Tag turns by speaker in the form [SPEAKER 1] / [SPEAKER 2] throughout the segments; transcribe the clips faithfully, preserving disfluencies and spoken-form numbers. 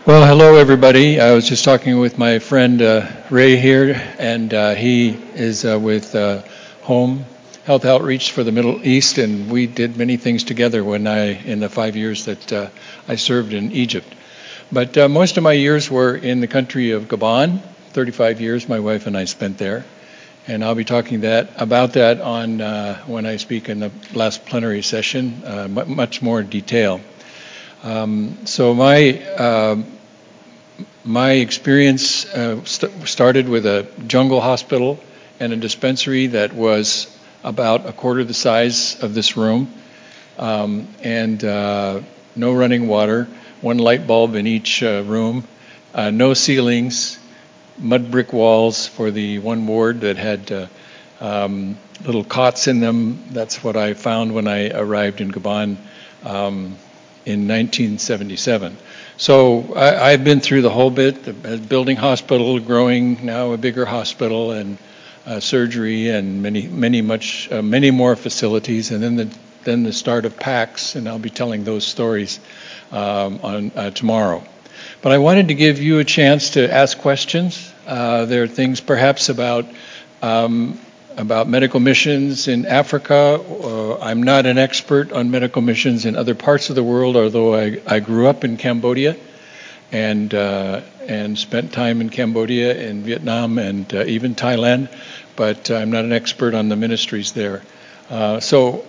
[SPEAKER 1] Well, hello everybody. I was just talking with my friend uh, Ray here, and uh, he is uh, with uh, Home Health Outreach for the Middle East, and we did many things together when I, in the five years that uh, I served in Egypt. But uh, most of my years were in the country of Gabon. thirty-five years my wife and I spent there, and I'll be talking that about that on uh, when I speak in the last plenary session, uh, m- much more detail. Um, so my uh, my experience uh, st- started with a jungle hospital and a dispensary that was about a quarter the size of this room, um, and uh, no running water, one light bulb in each uh, room, uh, no ceilings, mud brick walls for the one ward that had uh, um, little cots in them. That's what I found when I arrived in Gabon um, in nineteen seventy-seven. So I, I've been through the whole bit, the building hospital, growing now a bigger hospital, and uh, surgery, and many, many, much, uh, many more facilities, and then the then the start of PACS, and I'll be telling those stories um, on uh, tomorrow. But I wanted to give you a chance to ask questions. Uh, there are things perhaps about um, about medical missions in Africa. Uh, I'm not an expert on medical missions in other parts of the world, although I, I grew up in Cambodia and uh, and spent time in Cambodia and Vietnam and uh, even Thailand, but I'm not an expert on the ministries there. Uh, so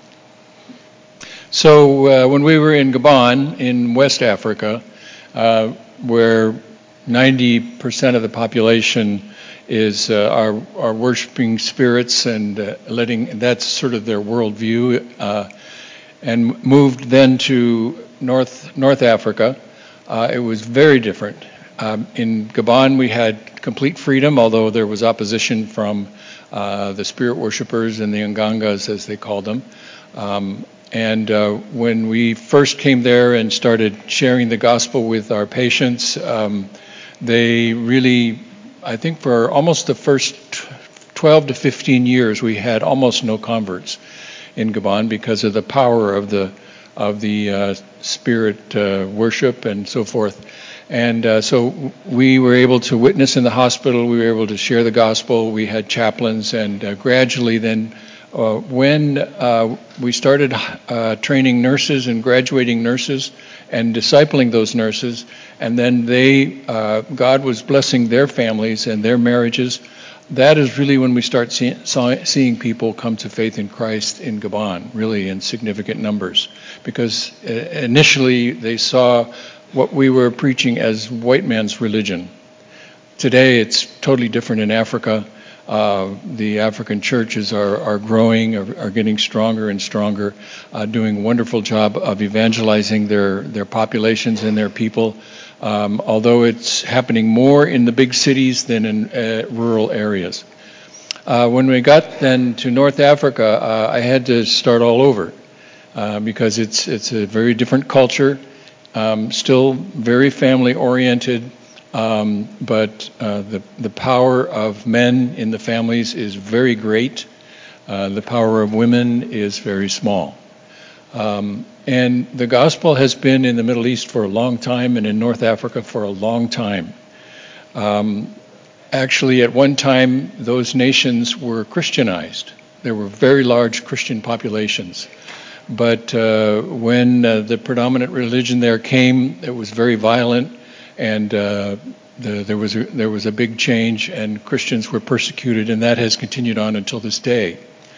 [SPEAKER 1] so uh, when we were in Gabon in West Africa, uh, where ninety percent of the population is uh, are are worshiping spirits and uh, letting that's sort of their worldview, uh, and moved then to North North Africa. Uh, it was very different. Um, in Gabon, we had complete freedom, although there was opposition from uh, the spirit worshippers and the Ngangas, as they called them. Um, and uh, when we first came there and started sharing the gospel with our patients, um, they really, I think for almost the first twelve to fifteen years, we had almost no converts in Gabon because of the power of the of the uh, spirit uh, worship and so forth. And uh, so we were able to witness in the hospital. We were able to share the gospel. We had chaplains, and uh, gradually then, uh, when uh, we started uh, training nurses and graduating nurses and discipling those nurses, and then they, uh, God was blessing their families and their marriages. That is really when we start see, saw, seeing people come to faith in Christ in Gabon, really in significant numbers, because uh, initially they saw what we were preaching as white man's religion. Today it's totally different in Africa. Uh, the African churches are, are growing, are, are getting stronger and stronger, uh, doing a wonderful job of evangelizing their, their populations and their people. Um, although it's happening more in the big cities than in uh, rural areas. Uh, when we got then to North Africa, uh, I had to start all over uh, because it's it's a very different culture, um, still very family oriented, um, but uh, the the power of men in the families is very great. Uh, the power of women is very small. Um, and the gospel has been in the Middle East for a long time and in North Africa for a long time. Um, actually, at one time, those nations were Christianized. There were very large Christian populations. But uh, when uh, the predominant religion there came, it was very violent, and uh, the, there was a, there was a big change, and Christians were persecuted, and that has continued on until this day.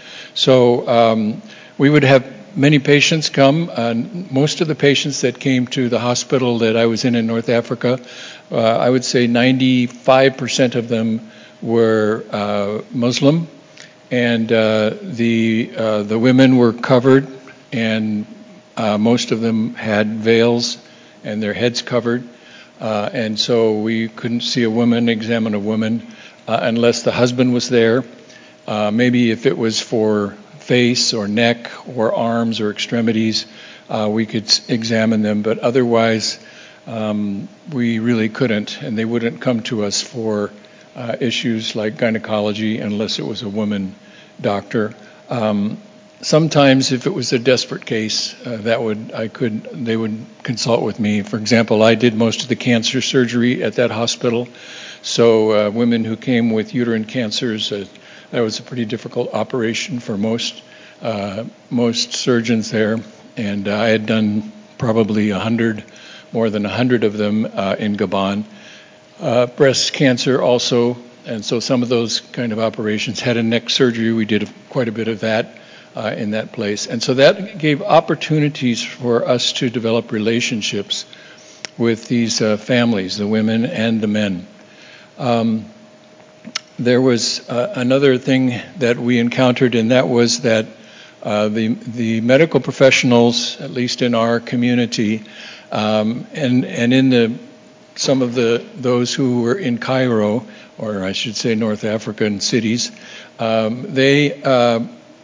[SPEAKER 1] So um, we would have many patients come. Uh, most of the patients that came to the hospital that I was in in North Africa, uh, I would say ninety-five percent of them were uh, Muslim, and uh, the uh, the women were covered, and uh, most of them had veils and their heads covered, uh, and so we couldn't see a woman, examine a woman, uh, unless the husband was there. Uh, maybe if it was for face or neck or arms or extremities, uh, we could examine them, but otherwise um, we really couldn't, and they wouldn't come to us for uh, issues like gynecology unless it was a woman doctor. Um, sometimes, if it was a desperate case, uh, that would I could they would consult with me. For example, I did most of the cancer surgery at that hospital, so uh, women who came with uterine cancers, uh, that was a pretty difficult operation for most uh, most surgeons there, and uh, I had done probably a hundred, more than a hundred of them uh, in Gabon. Uh, breast cancer also, and so some of those kind of operations. Head and neck surgery, we did quite a bit of that. Uh, in that place. And so that gave opportunities for us to develop relationships with these uh, families, the women and the men. Um, there was uh, another thing that we encountered, and that was that uh, the the medical professionals, at least in our community, um, and and in the some of the those who were in Cairo, or I should say North African cities, um, they uh,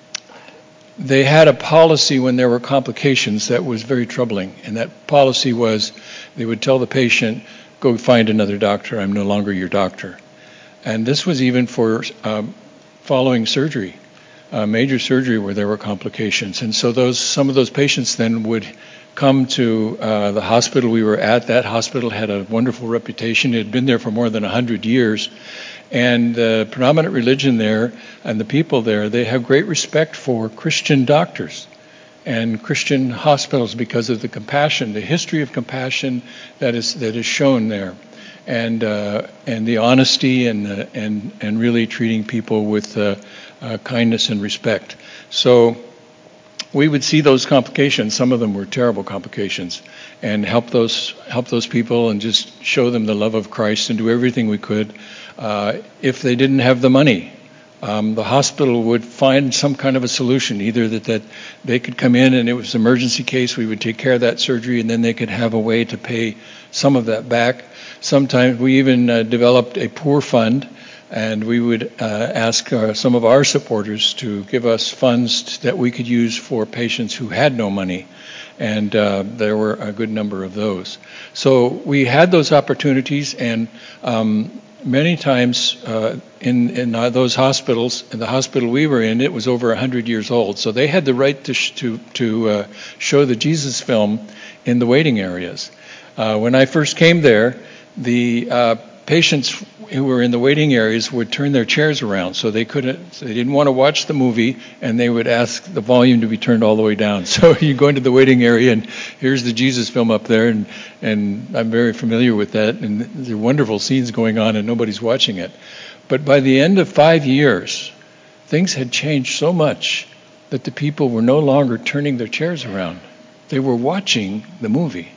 [SPEAKER 1] They had a policy when there were complications that was very troubling, and that policy was they would tell the patient, go find another doctor, I'm no longer your doctor. And this was even for um, following surgery, uh, major surgery where there were complications. And so those some of those patients then would come to uh, the hospital we were at. That hospital had a wonderful reputation. It had been there for more than one hundred years. And the predominant religion there and the people there, they have great respect for Christian doctors and Christian hospitals because of the compassion, the history of compassion that is that is shown there, and uh, and the honesty and uh, and and really treating people with uh, uh, kindness and respect. So we would see those complications. Some of them were terrible complications, and help those help those people and just show them the love of Christ and do everything we could. Uh, if they didn't have the money, um, the hospital would find some kind of a solution, either that, that they could come in and it was an emergency case, we would take care of that surgery, and then they could have a way to pay some of that back. Sometimes we even uh, developed a poor fund, and we would uh, ask uh, some of our supporters to give us funds that we could use for patients who had no money. And uh, there were a good number of those. So we had those opportunities, and um, many times uh, in, in uh, those hospitals, in the hospital we were in, it was over one hundred years old. So they had the right to sh- to, to uh, show the Jesus film in the waiting areas. Uh, when I first came there, the uh, patients who were in the waiting areas would turn their chairs around, so they couldn't, so they didn't want to watch the movie, and they would ask the volume to be turned all the way down. So you go into the waiting area, and here's the Jesus film up there, and and I'm very familiar with that, and there are wonderful scenes going on, and nobody's watching it. But by the end of five years, things had changed so much that the people were no longer turning their chairs around. They were watching the movie,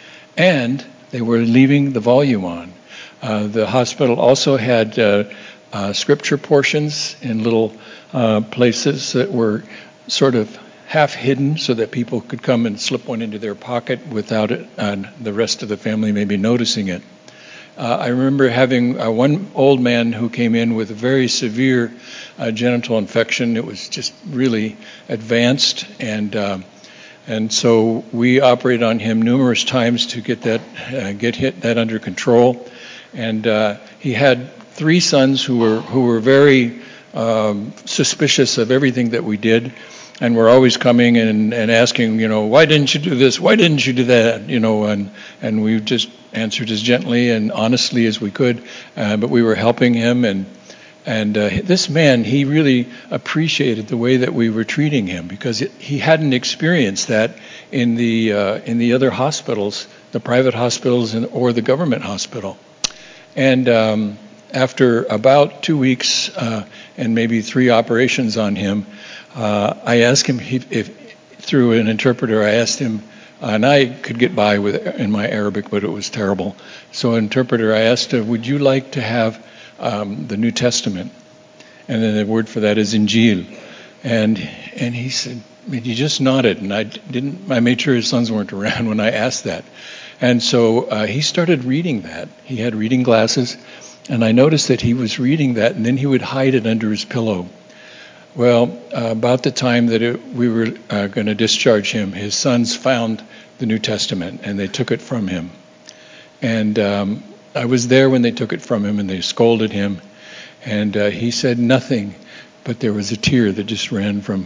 [SPEAKER 1] and they were leaving the volume on. Uh, the hospital also had uh, uh, scripture portions in little uh, places that were sort of half hidden so that people could come and slip one into their pocket without it, and the rest of the family maybe noticing it. Uh, I remember having uh, one old man who came in with a very severe uh, genital infection. It was just really advanced, and uh, and so we operated on him numerous times to get that uh, get hit that under control. And uh, he had three sons who were who were very um, suspicious of everything that we did, and were always coming and, and asking, you know, why didn't you do this? Why didn't you do that? You know, and and we just answered as gently and honestly as we could, uh, but we were helping him. And and uh, this man, he really appreciated the way that we were treating him, because it, he hadn't experienced that in the uh, in the other hospitals, the private hospitals and, or the government hospital. And um, after about two weeks uh, and maybe three operations on him, uh, I asked him if, if, through an interpreter, I asked him, and I could get by with in my Arabic, but it was terrible. So an interpreter, I asked him, would you like to have um, the New Testament? And then the word for that is Injil. And and he said, he just nodded, and I didn't. I made sure his sons weren't around when I asked that. And so uh, he started reading that. He had reading glasses, and I noticed that he was reading that, and then he would hide it under his pillow. Well, uh, about the time that it, we were uh, going to discharge him, his sons found the New Testament, and they took it from him. And um, I was there when they took it from him, and they scolded him, and uh, he said nothing, but there was a tear that just ran from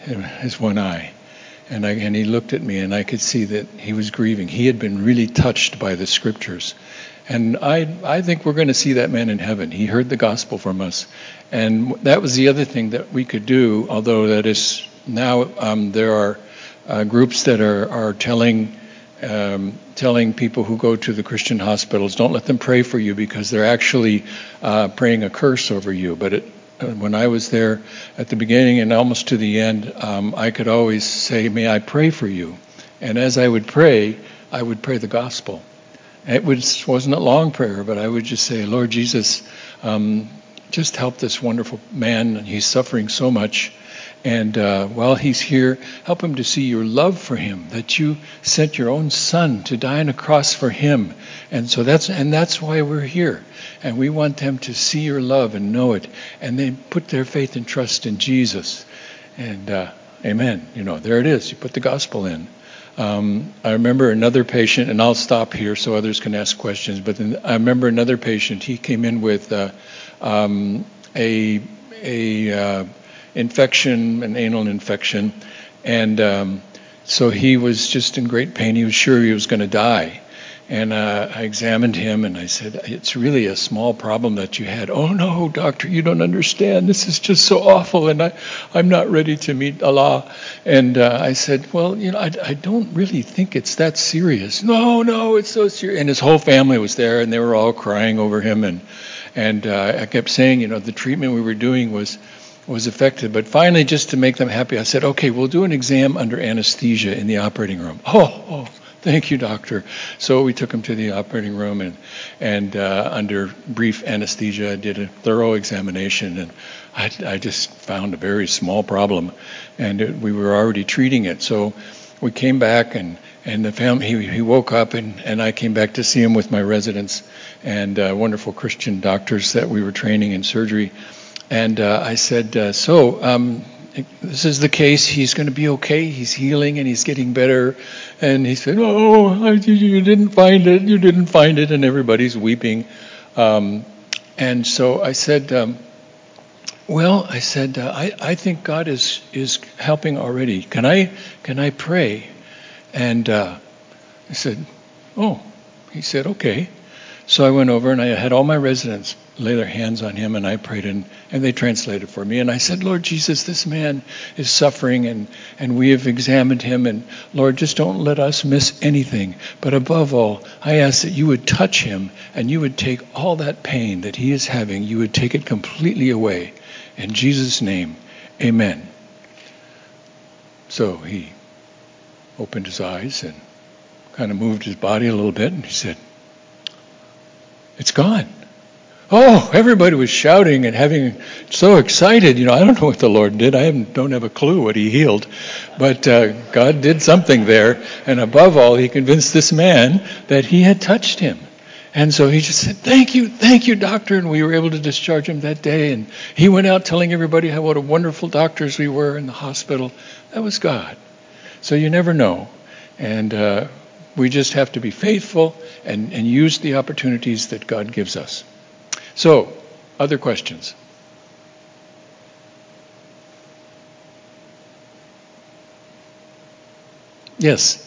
[SPEAKER 1] his one eye. And, I, and he looked at me, and I could see that he was grieving. He had been really touched by the scriptures. And I I think we're going to see that man in heaven. He heard the gospel from us. And that was the other thing that we could do, although that is now um, there are uh, groups that are, are telling um, telling people who go to the Christian hospitals, don't let them pray for you because they're actually uh, praying a curse over you. But it, when I was there at the beginning and almost to the end, um, I could always say, may I pray for you? And as I would pray, I would pray the gospel. It was, wasn't a long prayer, but I would just say, Lord Jesus, um, just help this wonderful man. He's suffering so much. And uh, while he's here, help him to see your love for him, that you sent your own son to die on a cross for him. And so that's and that's why we're here. And we want them to see your love and know it, and then put their faith and trust in Jesus. And uh, amen. You know, there it is. You put the gospel in. Um, I remember another patient, and I'll stop here so others can ask questions. But then I remember another patient. He came in with uh, um, a a uh, infection, an anal infection, and um, so he was just in great pain. He was sure he was going to die. And uh, I examined him, and I said, it's really a small problem that you had. Oh, no, doctor, you don't understand. This is just so awful, and I, I'm not ready to meet Allah. And uh, I said, well, you know, I, I don't really think it's that serious. No, no, it's so serious. And his whole family was there, and they were all crying over him. And, and uh, I kept saying, you know, the treatment we were doing was was effective. But finally, just to make them happy, I said, okay, we'll do an exam under anesthesia in the operating room. Oh, oh. Thank you, doctor. So we took him to the operating room, and and uh, under brief anesthesia, I did a thorough examination, and I, I just found a very small problem, and it, we were already treating it. So we came back, and, and the family, he, he woke up, and, and I came back to see him with my residents and uh, wonderful Christian doctors that we were training in surgery. And uh, I said, uh, so um, this is the case. He's going to be okay. He's healing and he's getting better. And he said, oh, I, you didn't find it. You didn't find it. And everybody's weeping. Um, and so I said, um, well, I said, uh, I, I think God is, is helping already. Can I, can I pray? And uh, I said, oh, he said, okay. So I went over and I had all my residents lay their hands on him, and I prayed, and, and they translated for me. And I said, Lord Jesus, this man is suffering, and, and we have examined him, and Lord, just don't let us miss anything. But above all, I ask that you would touch him, and you would take all that pain that he is having, you would take it completely away. In Jesus' name, amen. So he opened his eyes and kind of moved his body a little bit, and he said, it's gone. Oh, everybody was shouting and having so excited. You know, I don't know what the Lord did. I haven't, don't have a clue what he healed. But uh, God did something there. And above all, he convinced this man that he had touched him. And so he just said, thank you, thank you, doctor. And we were able to discharge him that day. And he went out telling everybody how what a wonderful doctors we were in the hospital. That was God. So you never know. And uh, we just have to be faithful and, and use the opportunities that God gives us. So, other questions? Yes.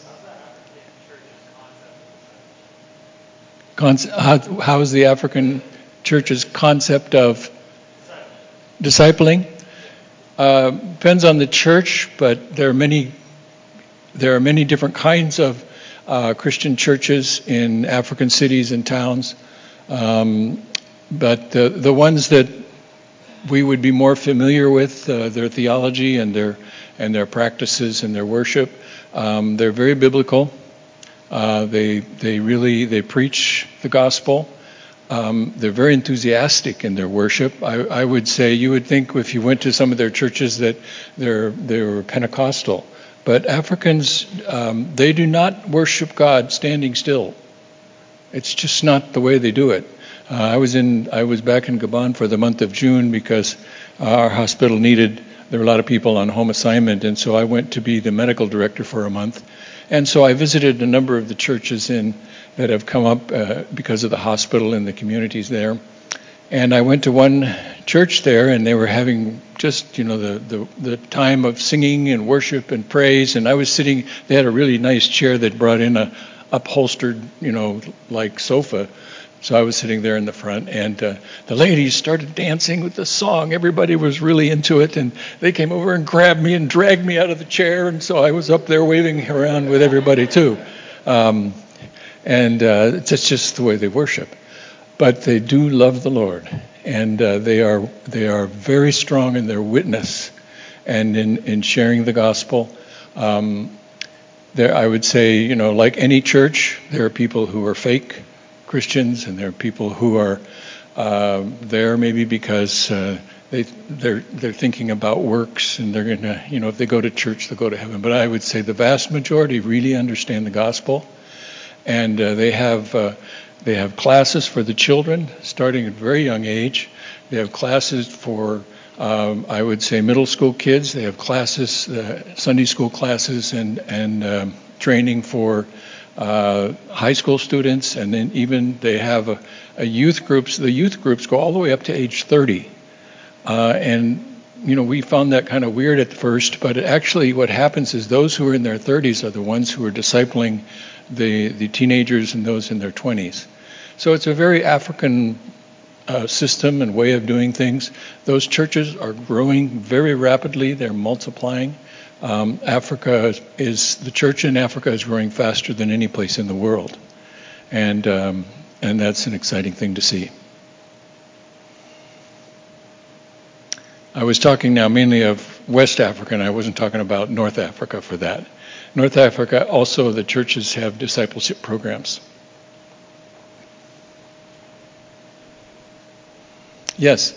[SPEAKER 1] Conce- how, how is the African church's concept of discipling? Uh, depends on the church, but there are many. There are many different kinds of uh, Christian churches in African cities and towns. Um, But the the ones that we would be more familiar with, uh, their theology and their and their practices and their worship, um, they're very biblical. Uh, they they really they preach the gospel. Um, they're very enthusiastic in their worship. I, I would say you would think if you went to some of their churches that they're they were Pentecostal, but Africans um, they do not worship God standing still. It's just not the way they do it. Uh, I was in. I was back in Gabon for the month of June because uh, our hospital needed. There were a lot of people on home assignment, and so I went to be the medical director for a month. And so I visited a number of the churches in that have come up uh, because of the hospital and the communities there. And I went to one church there, and they were having just, you know, the, the, the time of singing and worship and praise. And I was sitting, they had a really nice chair that brought in a upholstered, you know, like sofa. So I was sitting there in the front, and uh, the ladies started dancing with the song. Everybody was really into it, and they came over and grabbed me and dragged me out of the chair, and so I was up there waving around with everybody too. Um, and uh, it's just the way they worship. But they do love the Lord, and uh, they are they are very strong in their witness and in, in sharing the gospel. Um, there, I would say, you know, like any church, there are people who are fake Christians, and there are people who are uh, there maybe because uh, they they're they're thinking about works, and they're gonna, you know, if they go to church, they'll go to heaven. But I would say the vast majority really understand the gospel, and uh, they have uh, they have classes for the children starting at a very young age. They have classes for um, I would say middle school kids. They have classes, uh, Sunday school classes, and and um, training for Uh, high school students, and then even they have a, a youth groups. The youth groups go all the way up to age thirty, uh, and you know we found that kind of weird at first. But actually, what happens is those who are in their thirties are the ones who are discipling the the teenagers and those in their twenties. So it's a very African uh, system and way of doing things. Those churches are growing very rapidly. They're multiplying. Um, Africa is, the church in Africa is growing faster than any place in the world, and um, and that's an exciting thing to see. I was talking now mainly of West Africa, and I wasn't talking about North Africa for that. North Africa, also the churches have discipleship programs. Yes.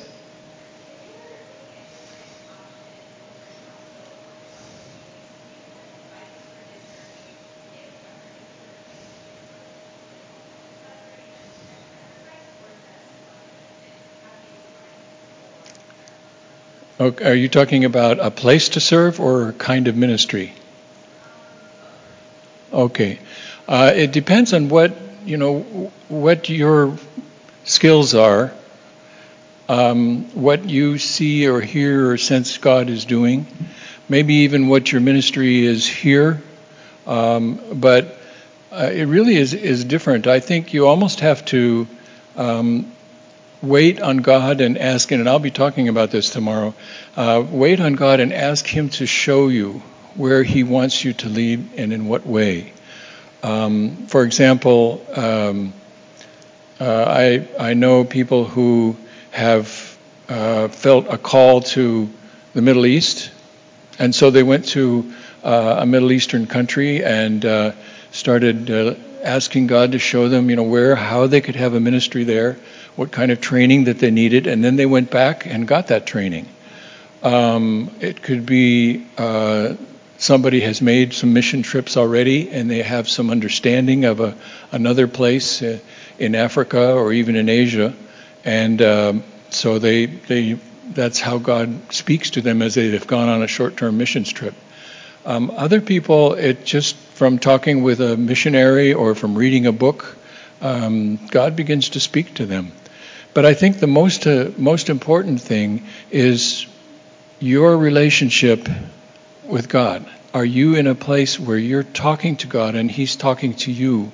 [SPEAKER 1] Okay, are you talking about a place to serve or a kind of ministry? Okay. Uh, it depends on what, you know, what your skills are, um, what you see or hear or sense God is doing, maybe even what your ministry is here. Um, but uh, it really is, is different. I think you almost have to um, wait on God and ask, and I'll be talking about this tomorrow, uh, wait on God and ask Him to show you where He wants you to lead and in what way. Um, for example, um, uh, I, I know people who have uh, felt a call to the Middle East, and so they went to uh, a Middle Eastern country and uh, started uh, asking God to show them, you know, where, how they could have a ministry there, what kind of training that they needed, and then they went back and got that training. Um, it could be uh, somebody has made some mission trips already, and they have some understanding of a, another place uh, in Africa or even in Asia, and um, so they they that's how God speaks to them as they've gone on a short-term missions trip. Um, other people, it just from talking with a missionary or from reading a book, um, God begins to speak to them. But I think the most uh, most important thing is your relationship with God. Are you in a place where you're talking to God and He's talking to you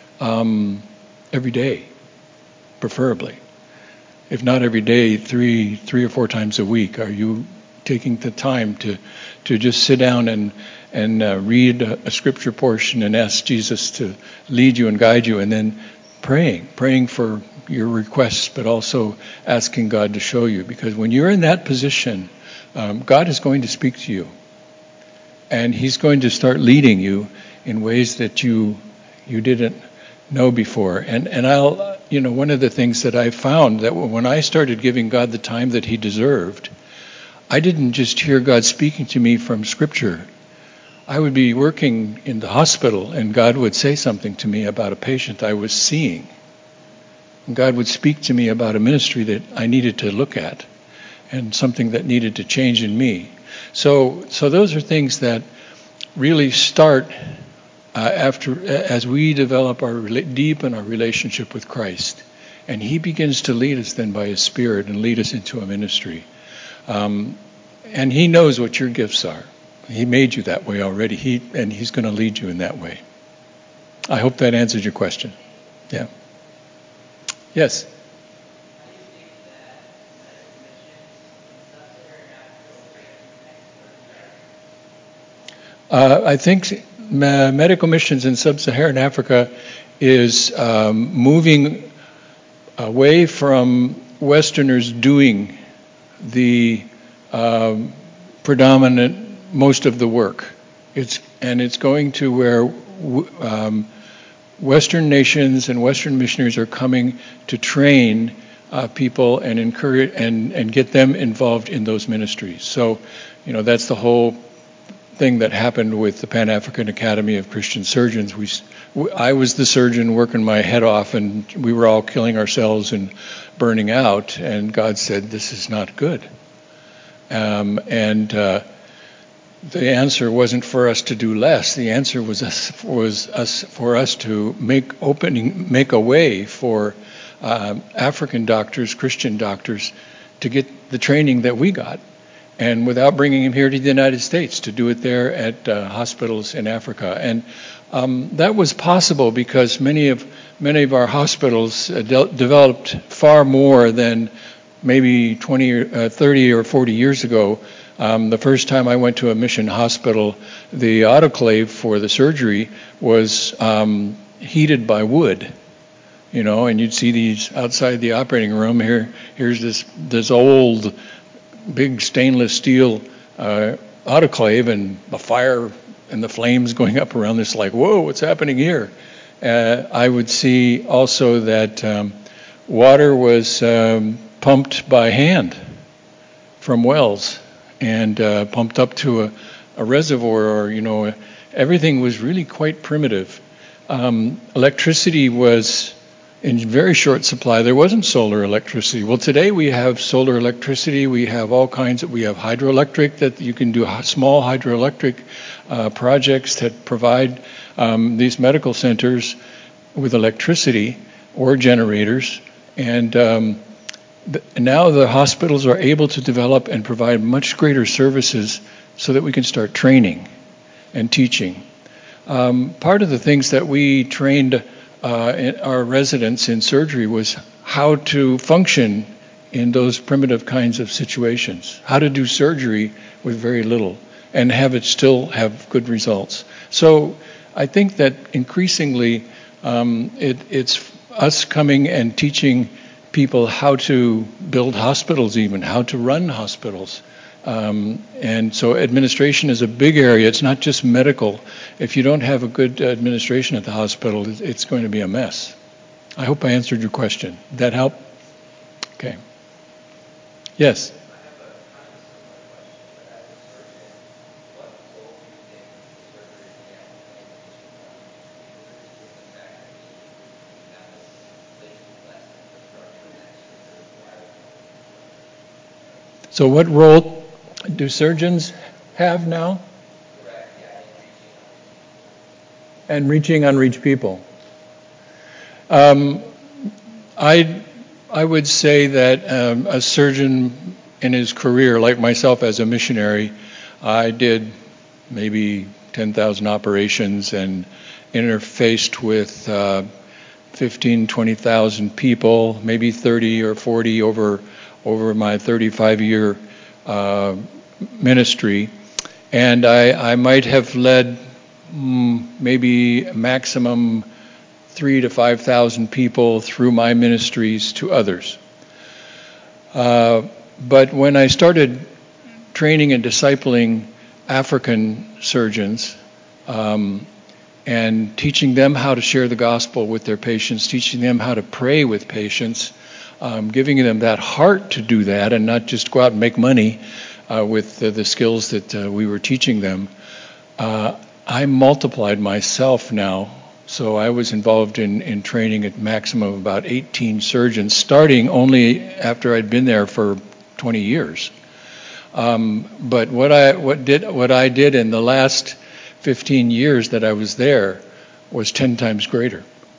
[SPEAKER 1] um, every day, preferably? If not every day, three three or four times a week. Are you taking the time to to just sit down and and uh, read a, a scripture portion and ask Jesus to lead you and guide you, and then praying, praying for your requests, but also asking God to show you? Because when you're in that position, um, God is going to speak to you, and He's going to start leading you in ways that you you didn't know before. And and I'll, you know, one of the things that I found that when I started giving God the time that He deserved, I didn't just hear God speaking to me from Scripture. I would be working in the hospital, and God would say something to me about a patient I was seeing. And God would speak to me about a ministry that I needed to look at, and something that needed to change in me. So, so those are things that really start uh, after as we develop our deepen our relationship with Christ, And he begins to lead us then by his Spirit and lead us into a ministry. Um, and he knows what your gifts are. He made you that way already, he, and he's going to lead you in that way. I hope that answers your question. Yeah. Yes? Uh, I think medical missions in sub-Saharan Africa is um, moving away from Westerners doing the um, predominant most of the work. It's and it's going to where um, Western nations and Western missionaries are coming to train uh, people and encourage and, and get them involved in those ministries. So, you know, that's the whole thing that happened with the Pan-African Academy of Christian Surgeons. We, I was the surgeon working my head off, and we were all killing ourselves and burning out. And God said, "This is not good." Um, and uh, the answer wasn't for us to do less. The answer was us, was us for us to make opening, make a way for uh, African doctors, Christian doctors, to get the training that we got. And without bringing him here to the United States, to do it there at uh, hospitals in Africa. And um, that was possible because many of many of our hospitals uh, de- developed far more than maybe twenty, or, uh, thirty or forty years ago. Um, the first time I went to a mission hospital, the autoclave for the surgery was um, heated by wood. You know, and you'd see these outside the operating room. Here, here's this this old big stainless steel uh, autoclave, and the fire and the flames going up around this, like, whoa, what's happening here? Uh, I would see also that um, water was um, pumped by hand from wells and uh, pumped up to a, a reservoir, or, you know, everything was really quite primitive. Um, electricity was in very short supply. There wasn't solar electricity. Well, today we have solar electricity. We have all kinds of, we have hydroelectric, that you can do small hydroelectric uh, projects that provide um, these medical centers with electricity or generators. And um, th- now the hospitals are able to develop and provide much greater services so that we can start training and teaching. Um, part of the things that we trained Uh, in our residents in surgery was how to function in those primitive kinds of situations, how to do surgery with very little and have it still have good results. So I think that increasingly um, it, it's us coming and teaching people how to build hospitals, even how to run hospitals. Um, and so administration is a big area. It's not just medical. If you don't have a good administration at the hospital, it's going to be a mess. I hope I answered your question. Did that help? Okay. Yes? So what role do surgeons have now? And reaching unreached people. Um, I I would say that um, a surgeon in his career, like myself as a missionary, I did maybe ten thousand operations and interfaced with uh, fifteen, twenty thousand people, maybe thirty or forty over over my thirty-five year uh, ministry. And I, I might have led mm, maybe maximum three to five thousand people through my ministries to others. Uh, but when I started training and discipling African surgeons um, and teaching them how to share the gospel with their patients, teaching them how to pray with patients, um, giving them that heart to do that and not just go out and make money uh, with the, the skills that uh, we were teaching them, uh, I multiplied myself now. So I was involved in, in training at maximum of about eighteen surgeons, starting only after I'd been there for twenty years. Um, but what I what did what I did in the last fifteen years that I was there was ten times greater.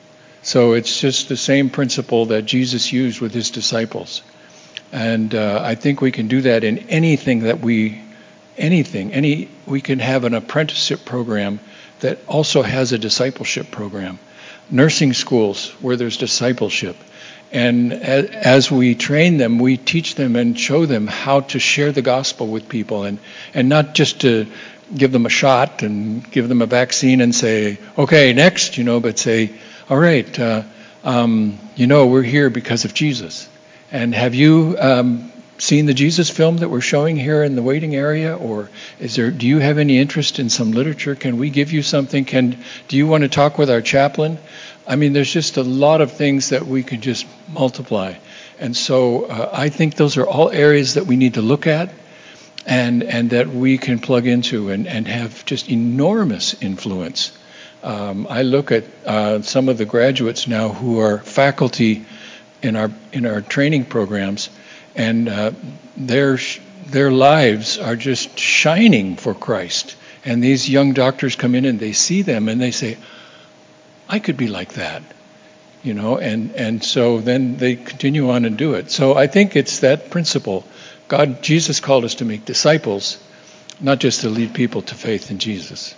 [SPEAKER 1] So it's just the same principle that Jesus used with his disciples. And uh, I think we can do that in anything that we, anything, any, we can have an apprenticeship program that also has a discipleship program. Nursing schools where there's discipleship. And as, as we train them, we teach them and show them how to share the gospel with people, and, and not just to give them a shot and give them a vaccine and say, okay, next, you know, but say, all right, uh, um, you know, we're here because of Jesus. And have you um, seen the Jesus film that we're showing here in the waiting area? Or is there? Do you have any interest in some literature? Can we give you something? Can do you want to talk with our chaplain? I mean, there's just a lot of things that we can just multiply. And so uh, I think those are all areas that we need to look at and and that we can plug into and, and have just enormous influence. Um, I look at uh, some of the graduates now who are faculty in our in our training programs, and uh, their their lives are just shining for Christ. And these young doctors come in and they see them and they say, I could be like that, you know, and, and so then they continue on and do it. So I think it's that principle. God, Jesus called us to make disciples, not just to lead people to faith in Jesus.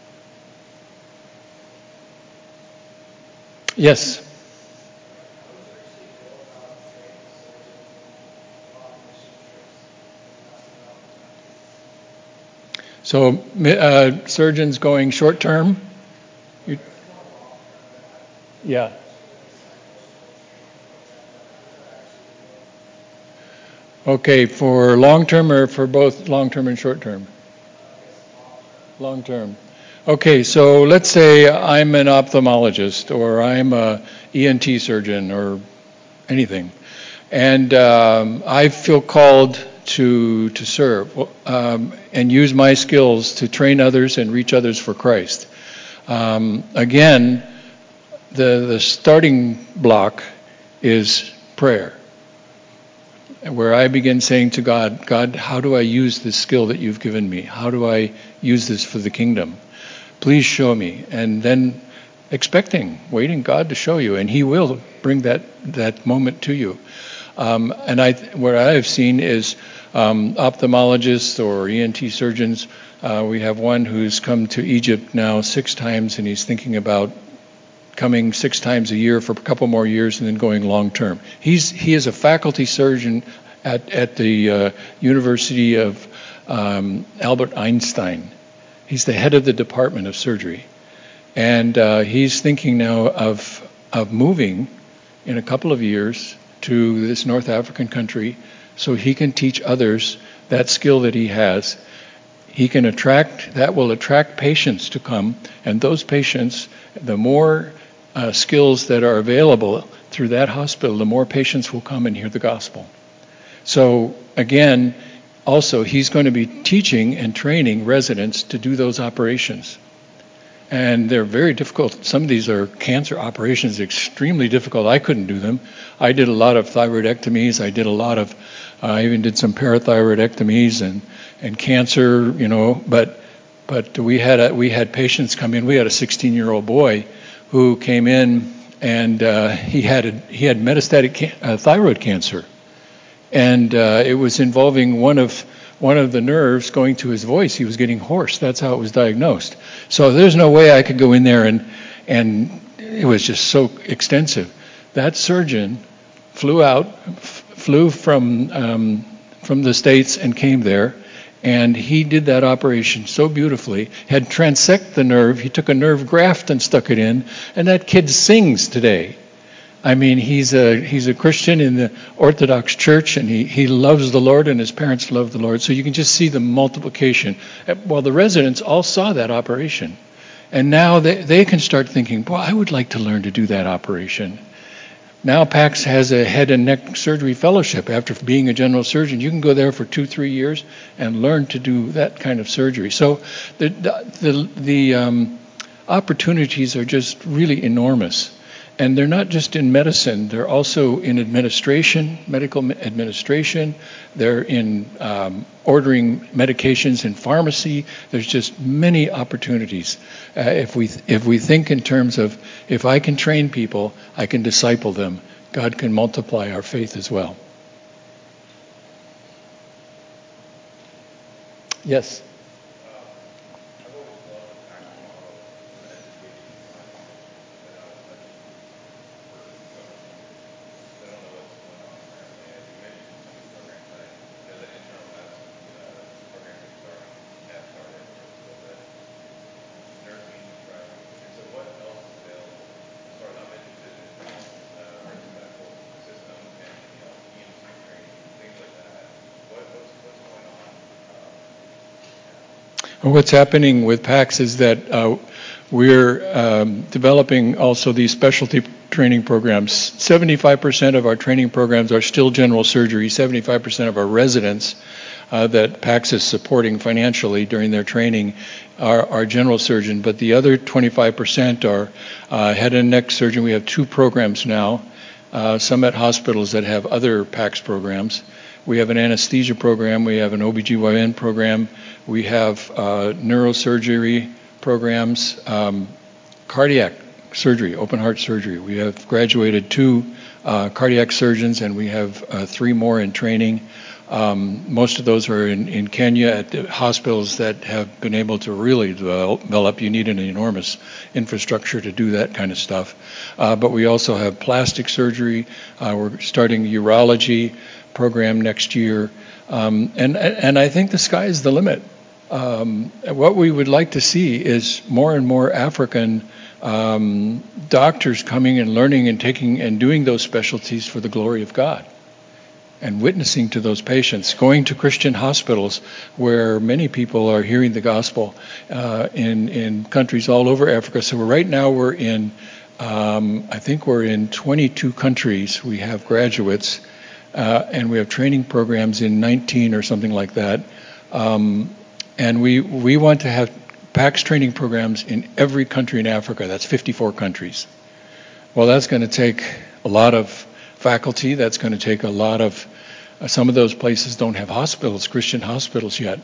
[SPEAKER 1] Yes. So uh, surgeons going short term? You, yeah. Okay, for long term or for both long term and short term? Long term. Okay, so let's say I'm an ophthalmologist or I'm a E N T surgeon or anything, and um, I feel called to to serve um, and use my skills to train others and reach others for Christ. Um, again, the the starting block is prayer, where I begin saying to God, God, how do I use this skill that you've given me? How do I use this for the kingdom? Please show me. And then expecting, waiting God to show you, and he will bring that that moment to you. Um, and I, what I have seen is um, ophthalmologists or E N T surgeons. Uh, we have one who's come to Egypt now six times, and he's thinking about coming six times a year for a couple more years and then going long term. He's he is a faculty surgeon at at the uh, University of um, Albert Einstein. He's the head of the Department of Surgery, and uh, he's thinking now of of moving in a couple of years to this North African country so he can teach others that skill that he has. He can attract, that will attract patients to come, and those patients, the more uh, skills that are available through that hospital, the more patients will come and hear the gospel. So again, also he's going to be teaching and training residents to do those operations. And they're very difficult. Some of these are cancer operations, extremely difficult. I couldn't do them. I did a lot of thyroidectomies. I did a lot of, uh, I even did some parathyroidectomies and, and cancer, you know. But but we had a, we had patients come in. We had a sixteen-year-old boy who came in, and uh, he had a, he had metastatic can- uh, thyroid cancer, and uh, it was involving one of one of the nerves going to his voice. He was getting hoarse. That's how it was diagnosed. So there's no way I could go in there and and it was just so extensive. That surgeon flew out, f- flew from um, from the States and came there, and he did that operation so beautifully. Had transect the nerve. He took a nerve graft and stuck it in, and that kid sings today. I mean, he's a he's a Christian in the Orthodox Church, and he, he loves the Lord, and his parents love the Lord. So you can just see the multiplication. Well, the residents all saw that operation, and now they, they can start thinking, boy, I would like to learn to do that operation. Now PACS has a head and neck surgery fellowship. After being a general surgeon, you can go there for two, three years and learn to do that kind of surgery. So the the the, the um, opportunities are just really enormous. And they're not just in medicine, they're also in administration, medical administration. They're in um, ordering medications in pharmacy. There's just many opportunities. Uh, if we if we think in terms of, if I can train people, I can disciple them, God can multiply our faith as well. Yes? What's happening with PACS is that uh, we're um, developing also these specialty training programs. seventy-five percent of our training programs are still general surgery. seventy-five percent of our residents uh, that PACS is supporting financially during their training are, are general surgeon, but the other twenty-five percent are uh, head and neck surgeon. We have two programs now, uh, some at hospitals that have other PACS programs. We have an anesthesia program, we have an O B G Y N program, we have uh, neurosurgery programs, um, cardiac surgery, open heart surgery. We have graduated two uh, cardiac surgeons, and we have uh, three more in training. Um, most of those are in, in Kenya at the hospitals that have been able to really develop. You need an enormous infrastructure to do that kind of stuff. Uh, but we also have plastic surgery. Uh, we're starting urology program next year. Um, and, and I think the sky is the limit. Um, what we would like to see is more and more African um, doctors coming and learning and taking and doing those specialties for the glory of God, and witnessing to those patients, going to Christian hospitals where many people are hearing the gospel uh, in, in countries all over Africa. So right now we're in, um, I think we're in twenty-two countries. We have graduates, uh, and we have training programs in nineteen or something like that. Um, and we, we want to have PACS training programs in every country in Africa. That's fifty-four countries. Well, that's going to take a lot of faculty. That's going to take a lot of, uh, some of those places don't have hospitals, Christian hospitals yet.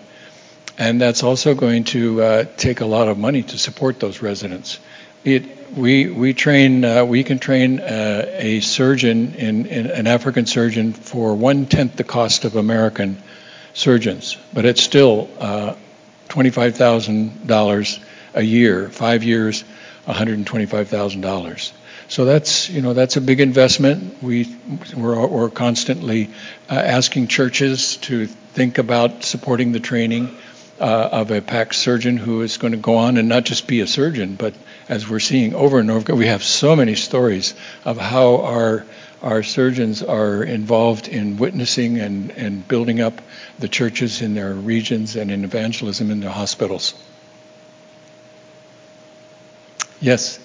[SPEAKER 1] And that's also going to uh, take a lot of money to support those residents. It, we we train, uh, we can train uh, a surgeon, in, in an African surgeon, for one-tenth the cost of American surgeons. But it's still uh, twenty-five thousand dollars a year, five years, one hundred twenty-five thousand dollars. So that's, you know, that's a big investment. We, we're, we're constantly uh, asking churches to think about supporting the training uh, of a PACS surgeon who is going to go on and not just be a surgeon, but as we're seeing over and over, we have so many stories of how our our surgeons are involved in witnessing and, and building up the churches in their regions and in evangelism in their hospitals. Yes?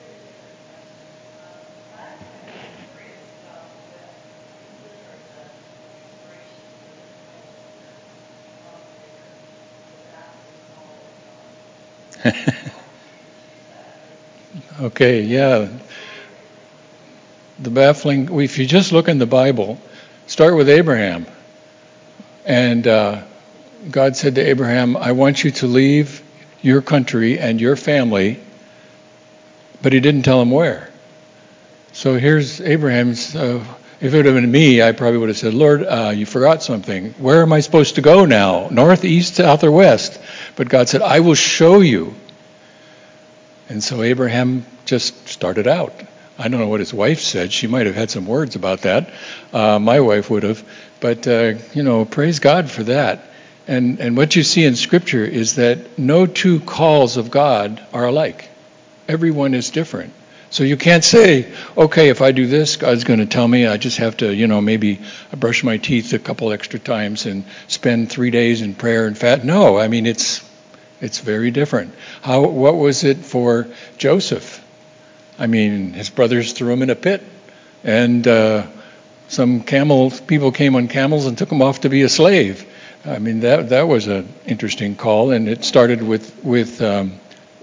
[SPEAKER 1] Okay, yeah. The baffling, if you just look in the Bible, start with Abraham. And uh, God said to Abraham, I want you to leave your country and your family, but he didn't tell him where. So here's Abraham's, uh, if it would have been me, I probably would have said, Lord, uh, you forgot something. Where am I supposed to go now? North, east, south, or west? But God said, I will show you. And so Abraham just started out. I don't know what his wife said. She might have had some words about that. Uh, my wife would have. But, uh, you know, praise God for that. And and what you see in Scripture is that no two calls of God are alike. Everyone is different. So you can't say, okay, if I do this, God's going to tell me I just have to, you know, maybe brush my teeth a couple extra times and spend three days in prayer and fast. No, I mean, it's it's very different. How? What was it for Joseph? I mean, his brothers threw him in a pit, and uh, some camel people came on camels and took him off to be a slave. I mean, that that was an interesting call, and it started with with um,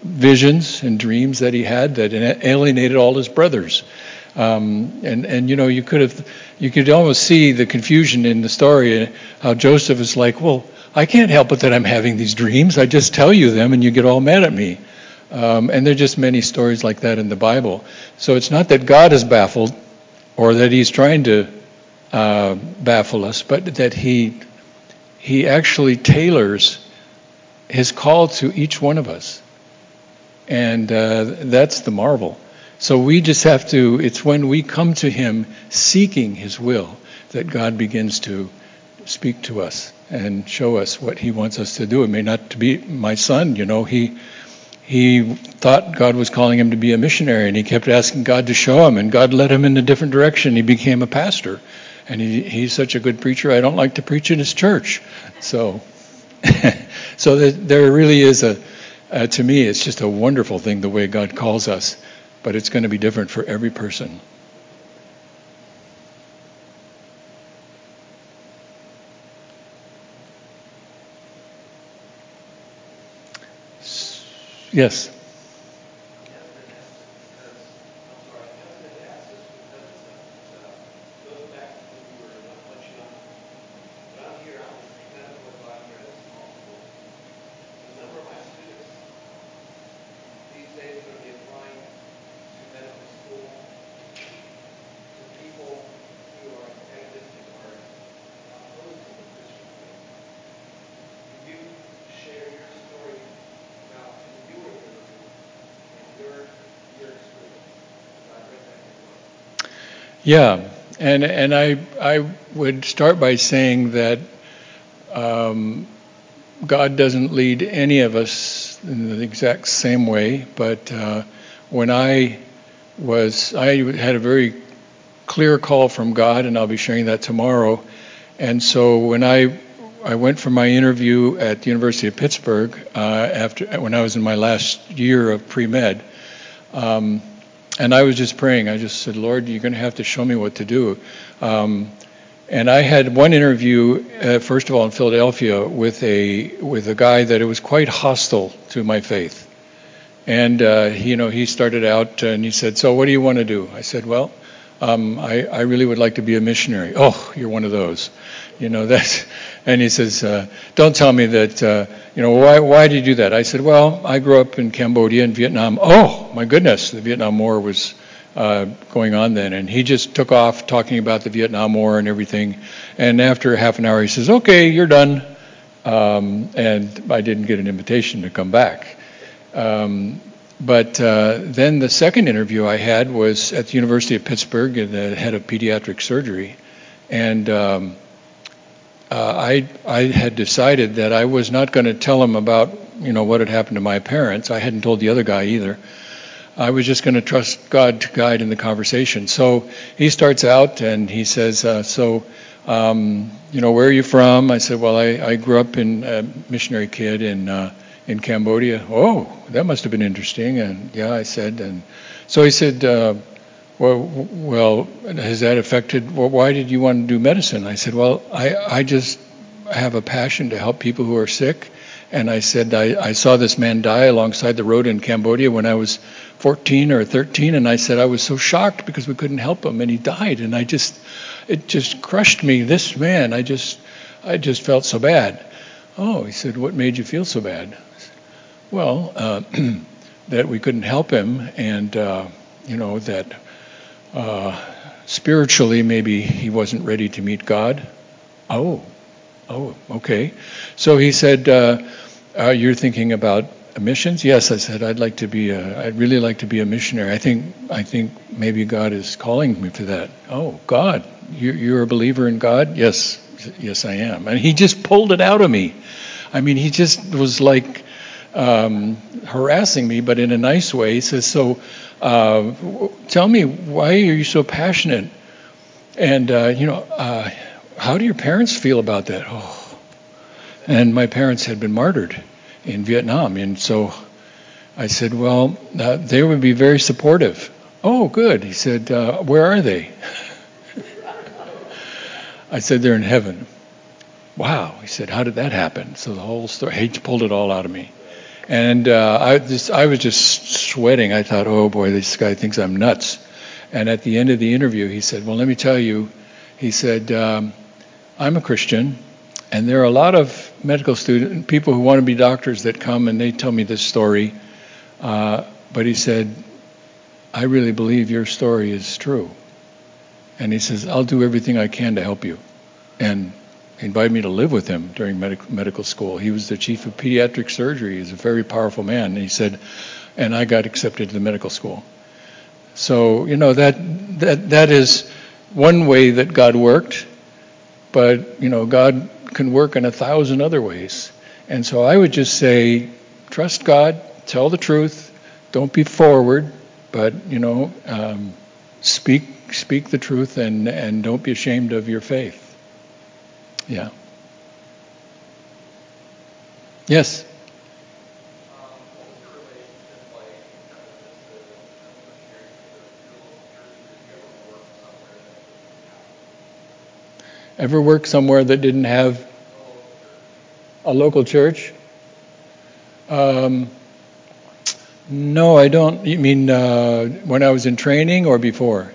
[SPEAKER 1] visions and dreams that he had that alienated all his brothers. Um, and, and, you know, you could have, you could almost see the confusion in the story, how Joseph is like, well, I can't help it that I'm having these dreams. I just tell you them and you get all mad at me. Um, and there are just many stories like that in the Bible. So it's not that God is baffled or that he's trying to uh, baffle us, but that he he actually tailors his call to each one of us. And uh, that's the marvel. So we just have to, it's when we come to him seeking his will that God begins to speak to us and show us what he wants us to do. It may not to be my son, you know, he he thought God was calling him to be a missionary, and he kept asking God to show him, and God led him in a different direction. He became a pastor, and he, he's such a good preacher, I don't like to preach in his church. So, so there really is a, uh, to me, it's just a wonderful thing the way God calls us, but it's going to be different for every person. Yes. Yeah, and and I I would start by saying that um, God doesn't lead any of us in the exact same way, but uh, when I was I had a very clear call from God, and I'll be sharing that tomorrow. And so when I I went for my interview at the University of Pittsburgh uh, after when I was in my last year of pre-med. Um, And I was just praying. I just said, Lord, you're going to have to show me what to do. Um, and I had one interview, uh, first of all, in Philadelphia with a with a guy that it was quite hostile to my faith. And uh, he, you know, he started out and he said, "So what do you want to do?" I said, "Well, um, I, I really would like to be a missionary." "Oh, you're one of those, you know that's." And he says, uh, "Don't tell me that. Uh, you know, why why did you do that?" I said, "Well, I grew up in Cambodia and Vietnam." "Oh, my goodness, the Vietnam War was uh, going on then." And he just took off talking about the Vietnam War and everything. And after half an hour, he says, "Okay, you're done." Um, and I didn't get an invitation to come back. Um, but uh, then the second interview I had was at the University of Pittsburgh, the head of pediatric surgery, and um, uh, I I had decided that I was not going to tell him about you know what had happened to my parents. I hadn't told the other guy either. I was just going to trust God to guide in the conversation. So he starts out and he says, uh, "So, um, you know, where are you from?" I said, "Well, I, I grew up in a missionary kid in." Uh, in Cambodia. "Oh, that must have been interesting." And yeah, I said, and so he said, uh, well, well, has that affected, well, why did you want to do medicine? I said, well, I, I just have a passion to help people who are sick. And I said, I, I saw this man die alongside the road in Cambodia when I was fourteen or thirteen. And I said, I was so shocked because we couldn't help him and he died. And I just, it just crushed me. This man, I just, I just felt so bad. "Oh," he said, "what made you feel so bad?" Well, uh, that we couldn't help him, and uh, you know that uh, spiritually maybe he wasn't ready to meet God. Oh, oh, okay. So he said, uh, uh, "You're thinking about missions?" "Yes," I said, "I'd like to be. A, I'd really like to be a missionary. I think, I think maybe God is calling me to that." "Oh, God, you're, you're a believer in God?" "Yes, yes, I am." And he just pulled it out of me. I mean, he just was like. Um, harassing me, but in a nice way. He says, "So, uh, tell me, why are you so passionate? And uh, you know, uh, how do your parents feel about that?" Oh, and my parents had been martyred in Vietnam, and so I said, "Well, uh, they would be very supportive." "Oh, good." He said, uh, "Where are they?" I said, "They're in heaven." "Wow." He said, "How did that happen?" So the whole story, he pulled it all out of me. And uh, I just I was just sweating. I thought, oh boy, this guy thinks I'm nuts. And at the end of the interview, he said, well, let me tell you, he said, um, I'm a Christian, and there are a lot of medical student people who want to be doctors that come and they tell me this story. Uh, but he said, I really believe your story is true. And he says, I'll do everything I can to help you. And he invited me to live with him during medic- medical school. He was the chief of pediatric surgery. He's a very powerful man. And he said, and I got accepted to the medical school. So, you know, that that that is one way that God worked. But, you know, God can work in a thousand other ways. And so I would just say, trust God, tell the truth, don't be forward, but, you know, um, speak speak the truth and, and don't be ashamed of your faith. Yeah. Yes? Ever work somewhere that didn't have a local church? Um, no, I don't. You mean uh, when I was in training or before?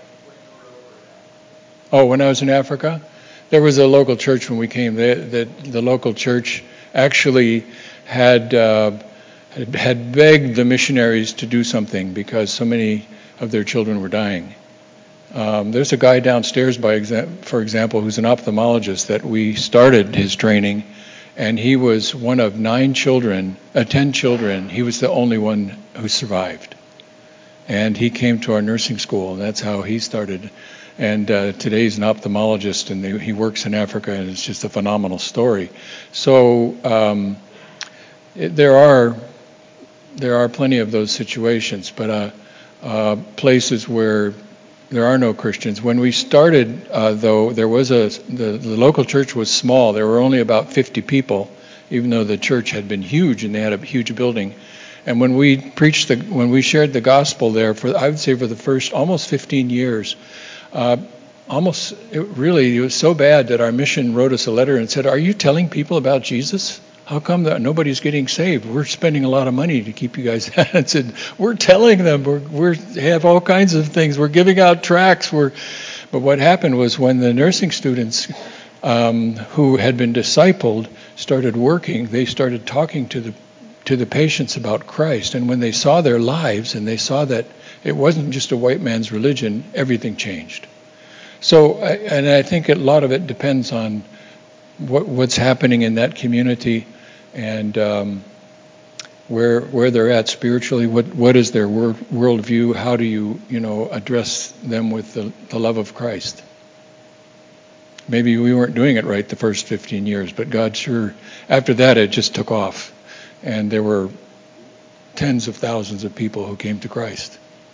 [SPEAKER 1] Oh, when I was in Africa? There was a local church when we came. The, the, the local church actually had, uh, had had begged the missionaries to do something because so many of their children were dying. Um, there's a guy downstairs, by exa- for example, who's an ophthalmologist that we started his training, and he was one of nine children, uh, ten children. He was the only one who survived. And he came to our nursing school, and that's how he started. And uh, today he's an ophthalmologist, and they, he works in Africa, and it's just a phenomenal story. So um, it, there are there are plenty of those situations, but uh, uh, places where there are no Christians. When we started, uh, though, there was a the, the local church was small. There were only about fifty people, even though the church had been huge and they had a huge building. And when we preached the when we shared the gospel there, for I would say for the first almost fifteen years. Uh, almost, it really, it was so bad that our mission wrote us a letter and said, are you telling people about Jesus? How come that nobody's getting saved? We're spending a lot of money to keep you guys. And said, we're telling them, we're, we're have all kinds of things. We're giving out tracts. We're, but what happened was when the nursing students um, who had been discipled started working, they started talking to the to the patients about Christ. And when they saw their lives and they saw that it wasn't just a white man's religion, everything changed. So, and I think a lot of it depends on what, what's happening in that community and um, where where they're at spiritually. What what is their world worldview? How do you you know address them with the, the love of Christ? Maybe we weren't doing it right the first fifteen years, but God sure. After that, it just took off, and there were tens of thousands of people who came to Christ.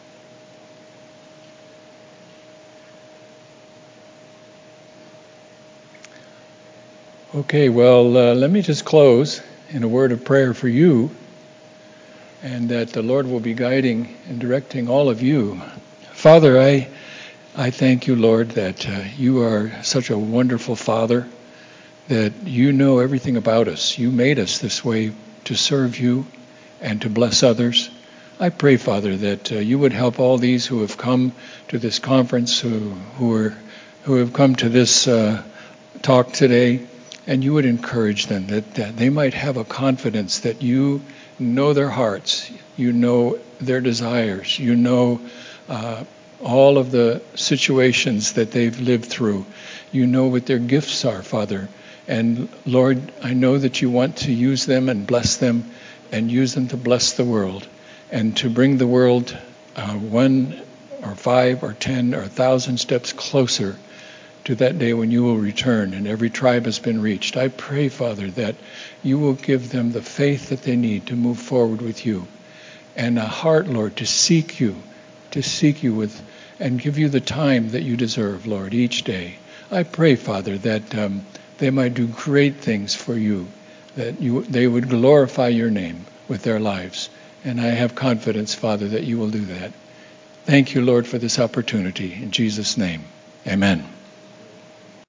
[SPEAKER 1] Okay, well, uh, let me just close in a word of prayer for you, and that the Lord will be guiding and directing all of you. Father, I I thank you, Lord, that uh, you are such a wonderful Father, that you know everything about us. You made us this way to serve you and to bless others. I pray, Father, that uh, you would help all these who have come to this conference, who who are who have come to this uh, talk today. And you would encourage them that, that they might have a confidence that you know their hearts, you know their desires, you know uh, all of the situations that they've lived through. You know what their gifts are, Father. And Lord, I know that you want to use them and bless them and use them to bless the world and to bring the world uh, one or five or ten or a thousand steps closer to that day when you will return and every tribe has been reached. I pray, Father, that you will give them the faith that they need to move forward with you and a heart, Lord, to seek you, to seek you with and give you the time that you deserve, Lord, each day. I pray, Father, that um, they might do great things for you, that you they would glorify your name with their lives. And I have confidence, Father, that you will do that. Thank you, Lord, for this opportunity. In Jesus' name, amen.